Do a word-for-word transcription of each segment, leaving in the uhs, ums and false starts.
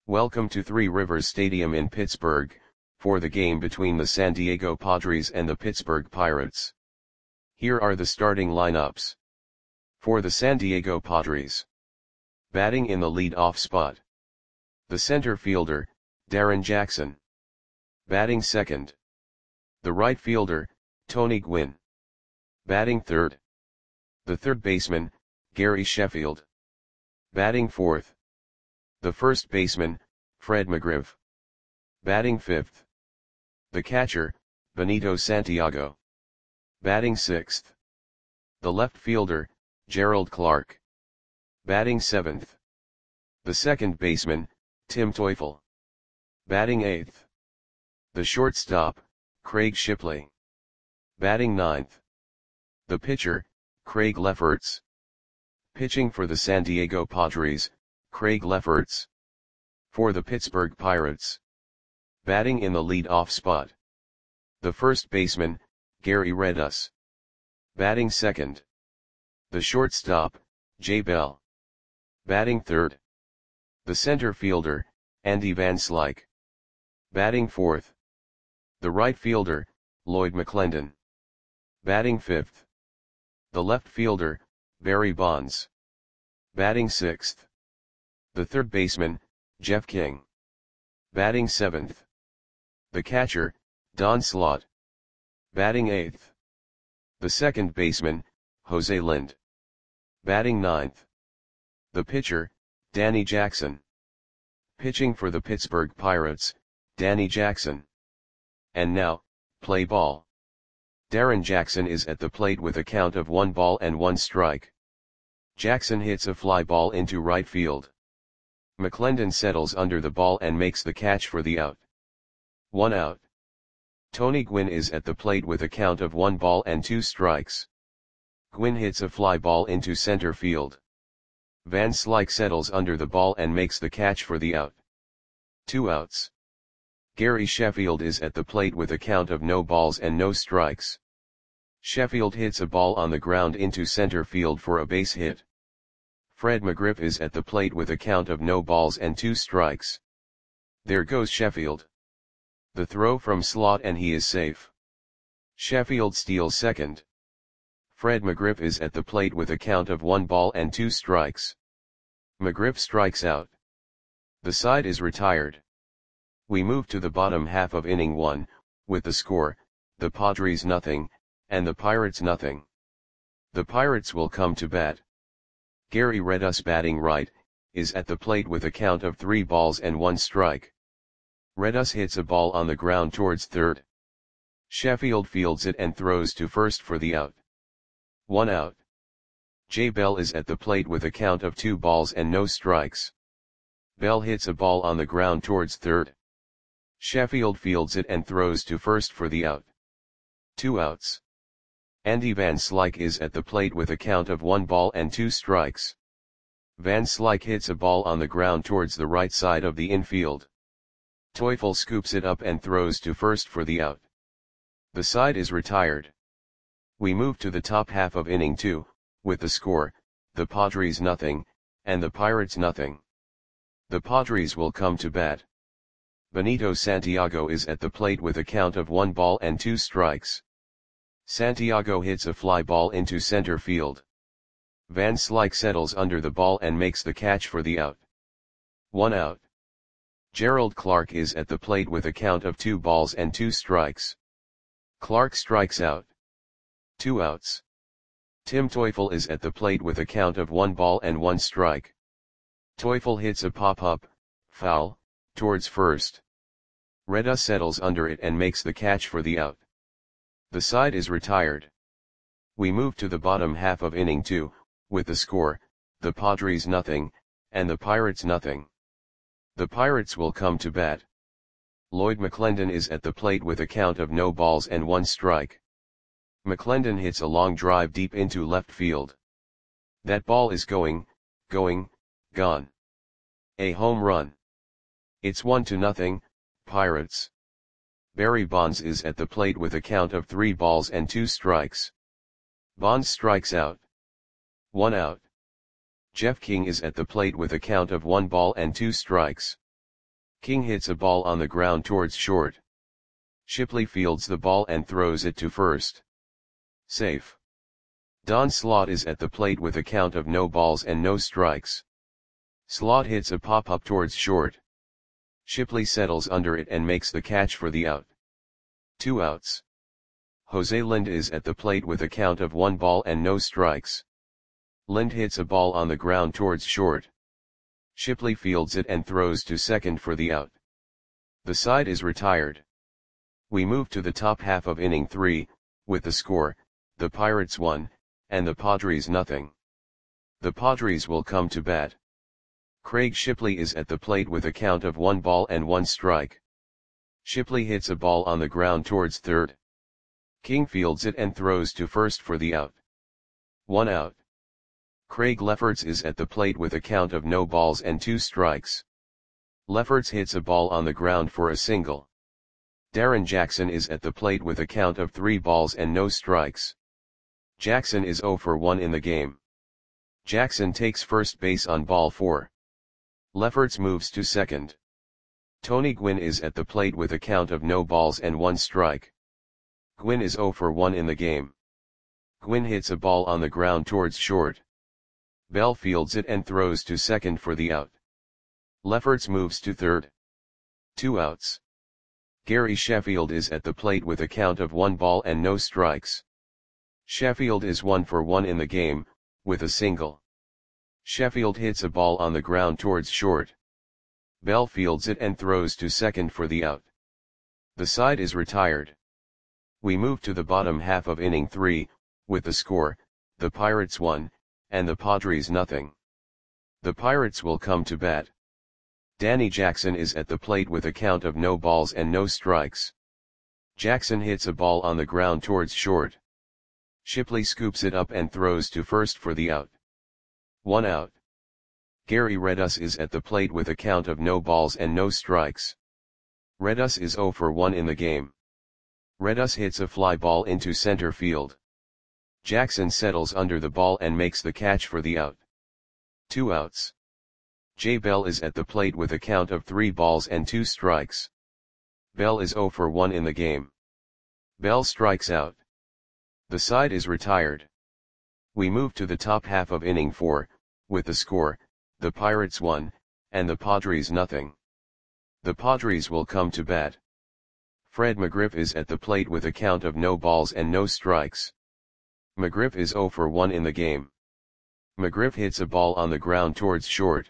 Welcome to Three Rivers Stadium in Pittsburgh, for the game between the San Diego Padres and the Pittsburgh Pirates. Here are the starting lineups. For the San Diego Padres. Batting in the lead-off spot. The center fielder, Darrin Jackson. Batting second. The right fielder, Tony Gwynn. Batting third. The third baseman, Gary Sheffield. Batting fourth. The first baseman, Fred McGriff. Batting fifth. The catcher, Benito Santiago. Batting sixth. The left fielder, Gerald Clark. Batting seventh. The second baseman, Tim Teufel. Batting eighth. The shortstop, Craig Shipley. Batting ninth. The pitcher, Craig Lefferts. Pitching for the San Diego Padres, Craig Lefferts. For the Pittsburgh Pirates. Batting in the lead-off spot. The first baseman, Gary Redus. Batting second. The shortstop, Jay Bell. Batting third. The center fielder, Andy Van Slyke. Batting fourth. The right fielder, Lloyd McClendon. Batting fifth. The left fielder, Barry Bonds. Batting sixth. The third baseman, Jeff King. Batting seventh. The catcher, Don Slaught. Batting eighth. The second baseman, Jose Lind. Batting ninth. The pitcher, Danny Jackson. Pitching for the Pittsburgh Pirates, Danny Jackson. And now, play ball. Darrin Jackson is at the plate with a count of one ball and one strike. Jackson hits a fly ball into right field. McClendon settles under the ball and makes the catch for the out. One out. Tony Gwynn is at the plate with a count of one ball and two strikes. Gwynn hits a fly ball into center field. Van Slyke settles under the ball and makes the catch for the out. Two outs. Gary Sheffield is at the plate with a count of no balls and no strikes. Sheffield hits a ball on the ground into center field for a base hit. Fred McGriff is at the plate with a count of no balls and two strikes. There goes Sheffield. The throw from Slaught and he is safe. Sheffield steals second. Fred McGriff is at the plate with a count of one ball and two strikes. McGriff strikes out. The side is retired. We move to the bottom half of inning one, with the score, the Padres nothing, and the Pirates nothing. The Pirates will come to bat. Gary Redus batting right, is at the plate with a count of three balls and one strike. Redus hits a ball on the ground towards third. Sheffield fields it and throws to first for the out. One out. Jay Bell is at the plate with a count of two balls and no strikes. Bell hits a ball on the ground towards third. Sheffield fields it and throws to first for the out. Two outs. Andy Van Slyke is at the plate with a count of one ball and two strikes. Van Slyke hits a ball on the ground towards the right side of the infield. Teufel scoops it up and throws to first for the out. The side is retired. We move to the top half of inning two, with the score, the Padres nothing, and the Pirates nothing. The Padres will come to bat. Benito Santiago is at the plate with a count of one ball and two strikes. Santiago hits a fly ball into center field. Van Slyke settles under the ball and makes the catch for the out. One out. Gerald Clark is at the plate with a count of two balls and two strikes. Clark strikes out. Two outs. Tim Teufel is at the plate with a count of one ball and one strike. Teufel hits a pop-up, foul, towards first. Redus settles under it and makes the catch for the out. The side is retired. We move to the bottom half of inning two, with the score, the Padres nothing, and the Pirates nothing. The Pirates will come to bat. Lloyd McClendon is at the plate with a count of no balls and one strike. McClendon hits a long drive deep into left field. That ball is going, going, gone. A home run. It's one to nothing, Pirates. Barry Bonds is at the plate with a count of three balls and two strikes. Bonds strikes out. One out. Jeff King is at the plate with a count of one ball and two strikes. King hits a ball on the ground towards short. Shipley fields the ball and throws it to first. Safe. Don Slot is at the plate with a count of no balls and no strikes. Slot hits a pop-up towards short. Shipley settles under it and makes the catch for the out. Two outs. Jose Lind is at the plate with a count of one ball and no strikes. Lind hits a ball on the ground towards short. Shipley fields it and throws to second for the out. The side is retired. We move to the top half of inning three, with the score, the Pirates one, and the Padres nothing. The Padres will come to bat. Craig Shipley is at the plate with a count of one ball and one strike. Shipley hits a ball on the ground towards third. King fields it and throws to first for the out. One out. Craig Lefferts is at the plate with a count of no balls and two strikes. Lefferts hits a ball on the ground for a single. Darren Jackson is at the plate with a count of three balls and no strikes. Jackson is zero for one in the game. Jackson takes first base on ball four. Lefferts moves to second. Tony Gwynn is at the plate with a count of no balls and one strike. Gwynn is zero for one in the game. Gwynn hits a ball on the ground towards short. Bell fields it and throws to second for the out. Lefferts moves to third. Two outs. Gary Sheffield is at the plate with a count of one ball and no strikes. Sheffield is one for one in the game, with a single. Sheffield hits a ball on the ground towards short. Bell fields it and throws to second for the out. The side is retired. We move to the bottom half of inning three, with the score, the Pirates one, and the Padres nothing. The Pirates will come to bat. Danny Jackson is at the plate with a count of no balls and no strikes. Jackson hits a ball on the ground towards short. Shipley scoops it up and throws to first for the out. One out. Gary Redus is at the plate with a count of no balls and no strikes. Redus is zero for one in the game. Redus hits a fly ball into center field. Jackson settles under the ball and makes the catch for the out. Two outs. Jay Bell is at the plate with a count of three balls and two strikes. Bell is zero for one in the game. Bell strikes out. The side is retired. We move to the top half of inning four, with the score, the Pirates one, and the Padres nothing. The Padres will come to bat. Fred McGriff is at the plate with a count of no balls and no strikes. McGriff is zero for one in the game. McGriff hits a ball on the ground towards short.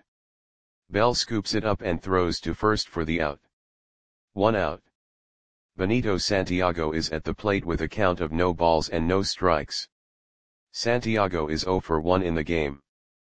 Bell scoops it up and throws to first for the out. One out. Benito Santiago is at the plate with a count of no balls and no strikes. Santiago is zero for one in the game.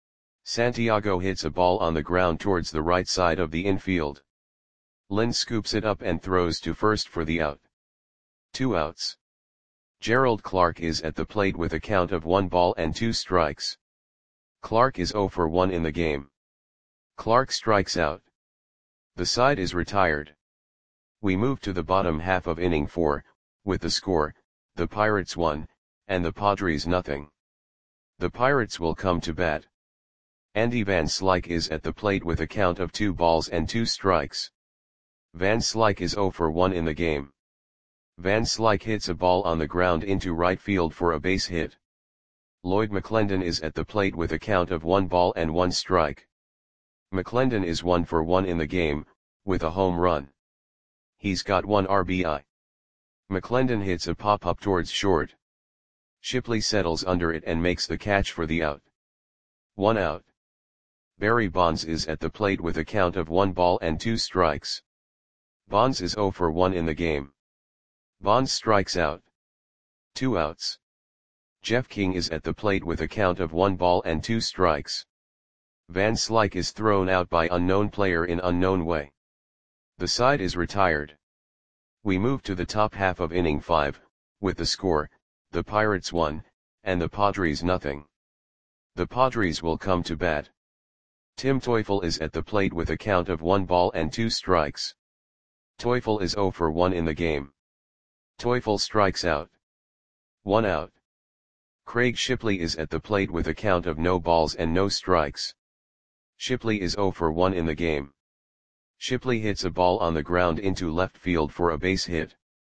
Santiago hits a ball on the ground towards the right side of the infield. Lind scoops it up and throws to first for the out. Two outs. Gerald Clark is at the plate with a count of one ball and two strikes. Clark is zero for one in the game. Clark strikes out. The side is retired. We move to the bottom half of inning four, with the score, the Pirates one, and the Padres nothing. The Pirates will come to bat. Andy Van Slyke is at the plate with a count of two balls and two strikes. Van Slyke is zero for one in the game. Van Slyke hits a ball on the ground into right field for a base hit. Lloyd McClendon is at the plate with a count of one ball and one strike. McClendon is one for one in the game, with a home run. He's got one R B I. McClendon hits a pop-up towards short. Shipley settles under it and makes the catch for the out. One out. Barry Bonds is at the plate with a count of one ball and two strikes. Bonds is zero for one in the game. Bonds strikes out. Two outs. Jeff King is at the plate with a count of one ball and two strikes. Van Slyke is thrown out by unknown player in unknown way. The side is retired. We move to the top half of inning five, with the score, the Pirates one, and the Padres nothing. The Padres will come to bat. Tim Teufel is at the plate with a count of one ball and two strikes. Teufel is zero for one in the game. Teufel strikes out. One out. Craig Shipley is at the plate with a count of no balls and no strikes. Shipley is zero for one in the game. Shipley hits a ball on the ground into left field for a base hit.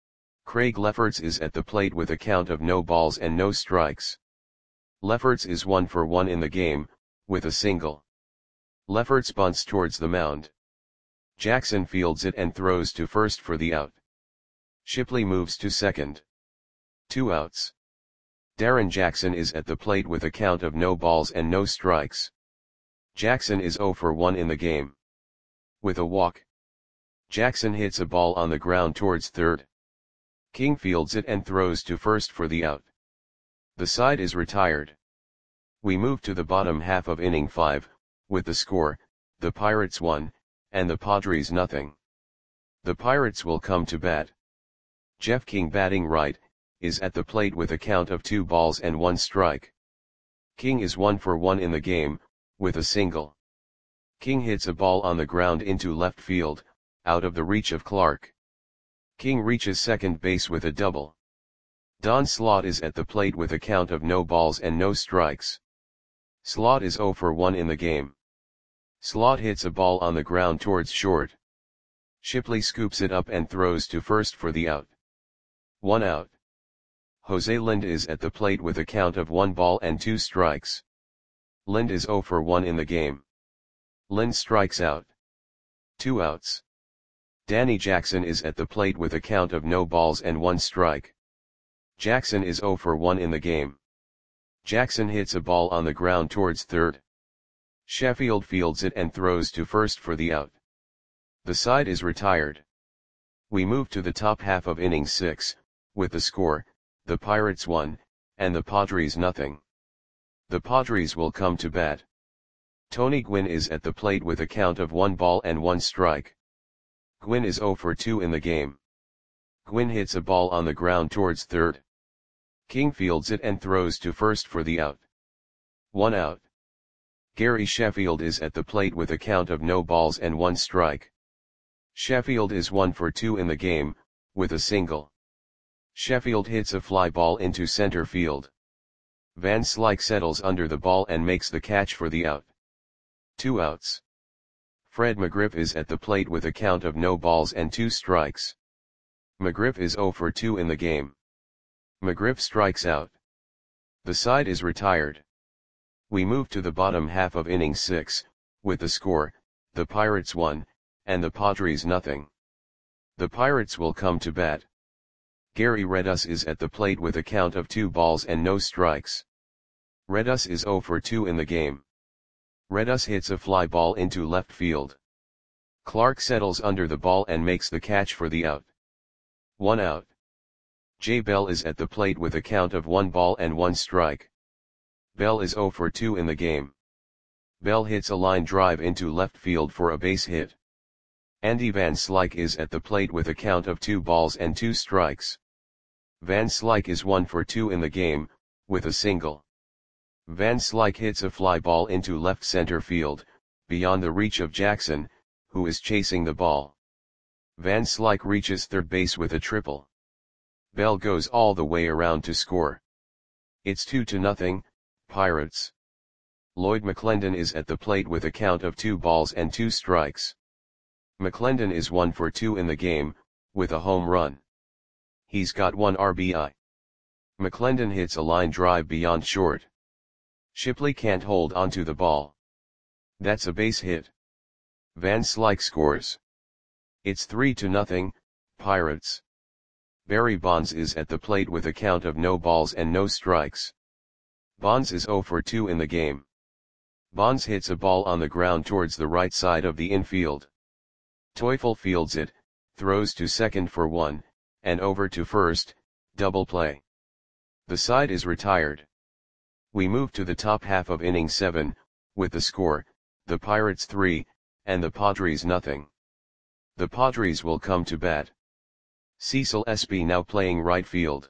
Craig Lefferts is at the plate with a count of no balls and no strikes. Lefferts is one for one in the game, with a single. Lefferts bunts towards the mound. Jackson fields it and throws to first for the out. Shipley moves to second. Two outs. Darren Jackson is at the plate with a count of no balls and no strikes. Jackson is zero for one in the game. With a walk. Jackson hits a ball on the ground towards third. King fields it and throws to first for the out. The side is retired. We move to the bottom half of inning five, with the score, the Pirates one, and the Padres nothing. The Pirates will come to bat. Jeff King, batting right, is at the plate with a count of two balls and one strike. King is one for one in the game, with a single. King hits a ball on the ground into left field, out of the reach of Clark. King reaches second base with a double. Don Slaught is at the plate with a count of no balls and no strikes. Slaught is zero for one in the game. Slaught hits a ball on the ground towards short. Shipley scoops it up and throws to first for the out. One out. Jose Lind is at the plate with a count of one ball and two strikes. Lind is zero for one in the game. Lind strikes out. Two outs. Danny Jackson is at the plate with a count of no balls and one strike. Jackson is zero for one in the game. Jackson hits a ball on the ground towards third. Sheffield fields it and throws to first for the out. The side is retired. We move to the top half of inning six, with the score, the Pirates one, and the Padres nothing. The Padres will come to bat. Tony Gwynn is at the plate with a count of one ball and one strike. Gwynn is zero for two in the game. Gwynn hits a ball on the ground towards third. King fields it and throws to first for the out. One out. Gary Sheffield is at the plate with a count of no balls and one strike. Sheffield is one for two in the game, with a single. Sheffield hits a fly ball into center field. Van Slyke settles under the ball and makes the catch for the out. Two outs. Fred McGriff is at the plate with a count of no balls and two strikes. McGriff is zero for two in the game. McGriff strikes out. The side is retired. We move to the bottom half of inning six, with the score, the Pirates one, and the Padres nothing. The Pirates will come to bat. Gary Redus is at the plate with a count of two balls and no strikes. Redus is zero for two in the game. Redus hits a fly ball into left field. Clark settles under the ball and makes the catch for the out. One out. Jay Bell is at the plate with a count of one ball and one strike. Bell is zero for two in the game. Bell hits a line drive into left field for a base hit. Andy Van Slyke is at the plate with a count of two balls and two strikes. Van Slyke is one for two in the game, with a single. Van Slyke hits a fly ball into left center field, beyond the reach of Jackson, who is chasing the ball. Van Slyke reaches third base with a triple. Bell goes all the way around to score. It's two to nothing, Pirates. Lloyd McClendon is at the plate with a count of two balls and two strikes. McClendon is one for two in the game, with a home run. He's got one R B I. McClendon hits a line drive beyond short. Shipley can't hold onto the ball. That's a base hit. Van Slyke scores. It's three to nothing, Pirates. Barry Bonds is at the plate with a count of no balls and no strikes. Bonds is zero for two in the game. Bonds hits a ball on the ground towards the right side of the infield. Teufel fields it, throws to second for one, and over to first, double play. The side is retired. We move to the top half of inning seven, with the score, the Pirates three, and the Padres nothing. The Padres will come to bat. Cecil Espy now playing right field.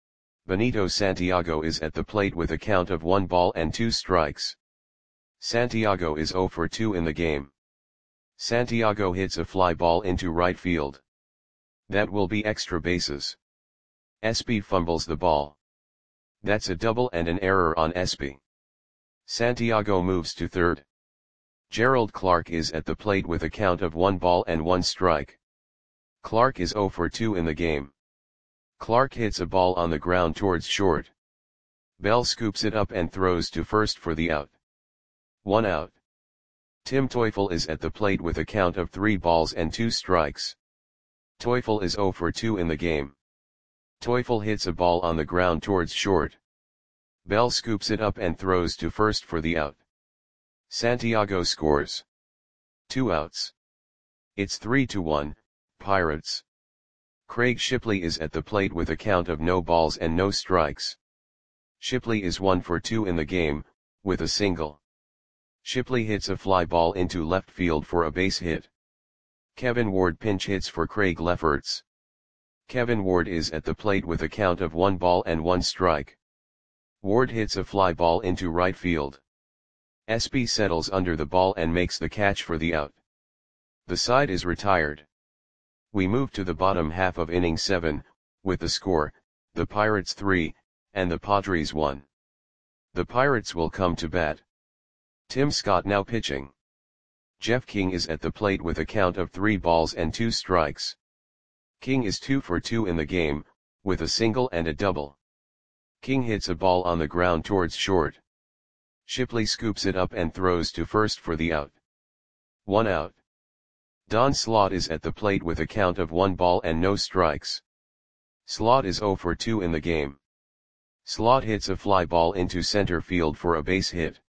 Benito Santiago is at the plate with a count of one ball and two strikes. Santiago is zero for two in the game. Santiago hits a fly ball into right field. That will be extra bases. Espy fumbles the ball. That's a double and an error on Espy. Santiago moves to third. Gerald Clark is at the plate with a count of one ball and one strike. Clark is zero for two in the game. Clark hits a ball on the ground towards short. Bell scoops it up and throws to first for the out. One out. Tim Teufel is at the plate with a count of three balls and two strikes. Teufel is zero for two in the game. Teufel hits a ball on the ground towards short. Bell scoops it up and throws to first for the out. Santiago scores. Two outs. It's three to one, Pirates. Craig Shipley is at the plate with a count of no balls and no strikes. Shipley is one for two in the game, with a single. Shipley hits a fly ball into left field for a base hit. Kevin Ward pinch hits for Craig Lefferts. Kevin Ward is at the plate with a count of one ball and one strike. Ward hits a fly ball into right field. Espy settles under the ball and makes the catch for the out. The side is retired. We move to the bottom half of inning seven, with the score, the Pirates three, and the Padres one. The Pirates will come to bat. Tim Scott now pitching. Jeff King is at the plate with a count of three balls and two strikes. King is two for two in the game, with a single and a double. King hits a ball on the ground towards short. Shipley scoops it up and throws to first for the out. One out. Don Slaught is at the plate with a count of one ball and no strikes. Slaught is zero for two in the game. Slaught hits a fly ball into center field for a base hit.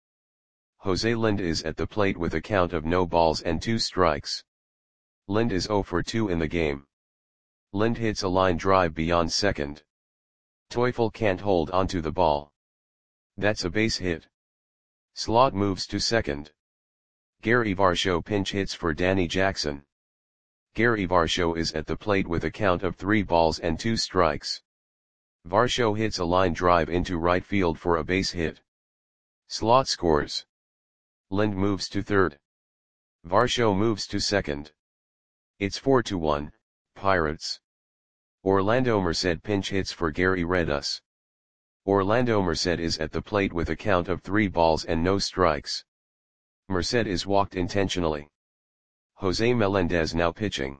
Jose Lind is at the plate with a count of no balls and two strikes. Lind is zero for two in the game. Lind hits a line drive beyond second. Teufel can't hold onto the ball. That's a base hit. Slaught moves to second. Gary Varsho pinch hits for Danny Jackson. Gary Varsho is at the plate with a count of three balls and two strikes. Varsho hits a line drive into right field for a base hit. Slaught scores. Lind moves to third. Varsho moves to second. It's four to one, Pirates. Orlando Merced pinch hits for Gary Redus. Orlando Merced is at the plate with a count of three balls and no strikes. Merced is walked intentionally. Jose Melendez now pitching.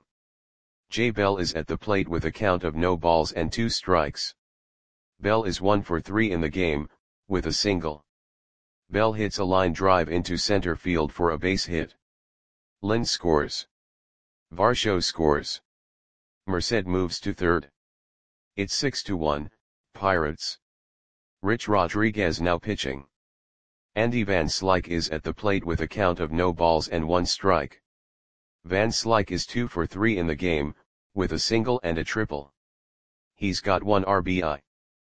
Jay Bell is at the plate with a count of no balls and two strikes. Bell is one for three in the game, with a single. Bell hits a line drive into center field for a base hit. Lind scores. Varsho scores. Merced moves to third. It's six to one, Pirates. Rich Rodriguez now pitching. Andy Van Slyke is at the plate with a count of no balls and one strike. Van Slyke is two for three in the game, with a single and a triple. He's got one R B I.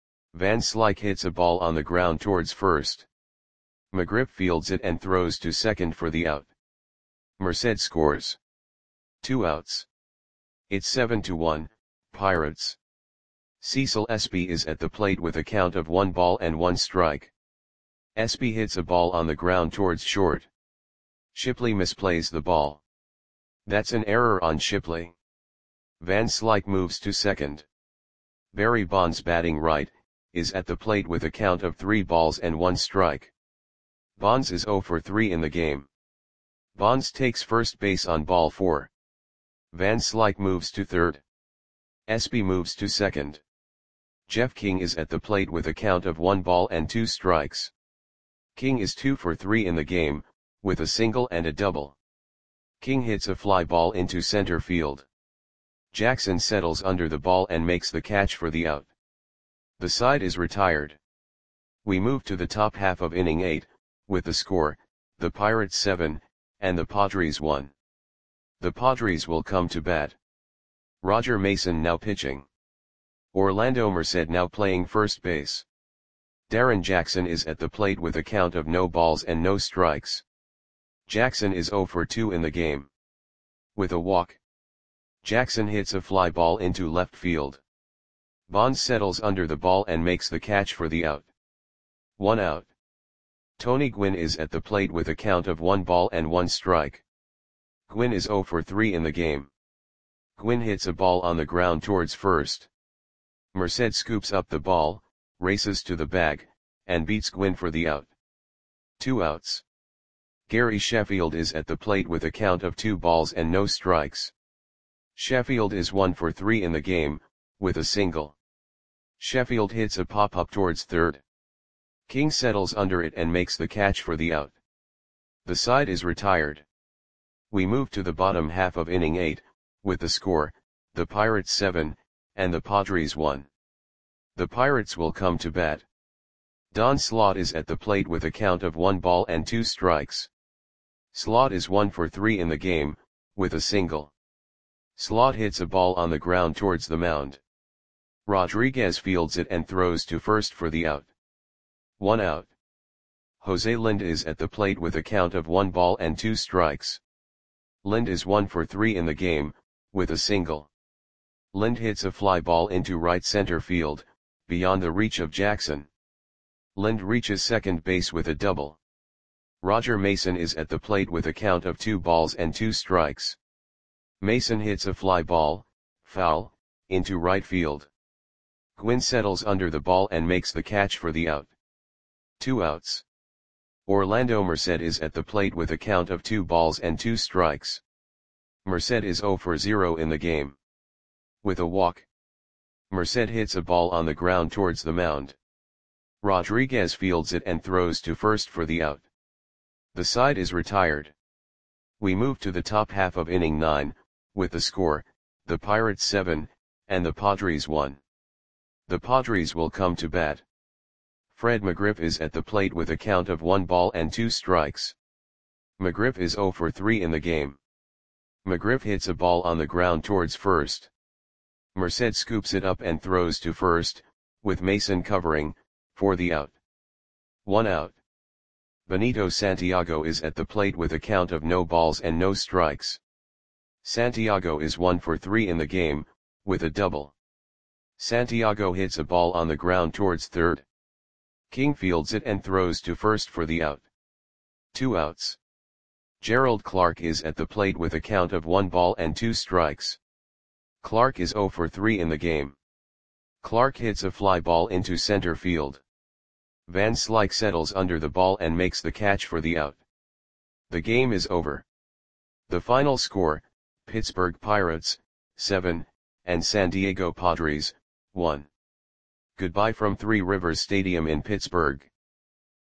Van Slyke hits a ball on the ground towards first. McGriff fields it and throws to second for the out. Merced scores. Two outs. It's seven to one, Pirates. Cecil Espy is at the plate with a count of one ball and one strike. Espy hits a ball on the ground towards short. Shipley misplays the ball. That's an error on Shipley. Van Slyke moves to second. Barry Bonds batting right, is at the plate with a count of three balls and one strike. Bonds is zero for three in the game. Bonds takes first base on ball four. Van Slyke moves to third. Espy moves to second. Jeff King is at the plate with a count of one ball and two strikes. King is two for three in the game, with a single and a double. King hits a fly ball into center field. Jackson settles under the ball and makes the catch for the out. The side is retired. We move to the top half of inning eight, with the score, the Pirates seven, and the Padres one. The Padres will come to bat. Roger Mason now pitching. Orlando Merced now playing first base. Darren Jackson is at the plate with a count of no balls and no strikes. Jackson is zero for two in the game. With a walk. Jackson hits a fly ball into left field. Bonds settles under the ball and makes the catch for the out. One out. Tony Gwynn is at the plate with a count of one ball and one strike. Gwynn is zero for three in the game. Gwynn hits a ball on the ground towards first. Merced scoops up the ball, races to the bag, and beats Gwynn for the out. Two outs. Gary Sheffield is at the plate with a count of two balls and no strikes. Sheffield is one for three in the game, with a single. Sheffield hits a pop-up towards third. King settles under it and makes the catch for the out. The side is retired. We move to the bottom half of inning eight, with the score, the Pirates seven, and the Padres one. The Pirates will come to bat. Don Slaught is at the plate with a count of one ball and two strikes. Slaught is one for three in the game, with a single. Slaught hits a ball on the ground towards the mound. Rodriguez fields it and throws to first for the out. One out. Jose Lind is at the plate with a count of one ball and two strikes. Lind is one for three in the game, with a single. Lind hits a fly ball into right center field, beyond the reach of Jackson. Lind reaches second base with a double. Roger Mason is at the plate with a count of two balls and two strikes. Mason hits a fly ball, foul, into right field. Gwynn settles under the ball and makes the catch for the out. Two outs. Orlando Merced is at the plate with a count of two balls and two strikes. Merced is zero for zero in the game. With a walk. Merced hits a ball on the ground towards the mound. Rodriguez fields it and throws to first for the out. The side is retired. We move to the top half of inning nine, with the score, the Pirates seven, and the Padres one. The Padres will come to bat. Fred McGriff is at the plate with a count of one ball and two strikes. McGriff is zero for three in the game. McGriff hits a ball on the ground towards first. Merced scoops it up and throws to first, with Mason covering, for the out. One out. Benito Santiago is at the plate with a count of no balls and no strikes. Santiago is one for three in the game, with a double. Santiago hits a ball on the ground towards third. King fields it and throws to first for the out. Two outs. Gerald Clark is at the plate with a count of one ball and two strikes. Clark is zero for three in the game. Clark hits a fly ball into center field. Van Slyke settles under the ball and makes the catch for the out. The game is over. The final score, Pittsburgh Pirates, seven, and San Diego Padres, one. Goodbye from Three Rivers Stadium in Pittsburgh.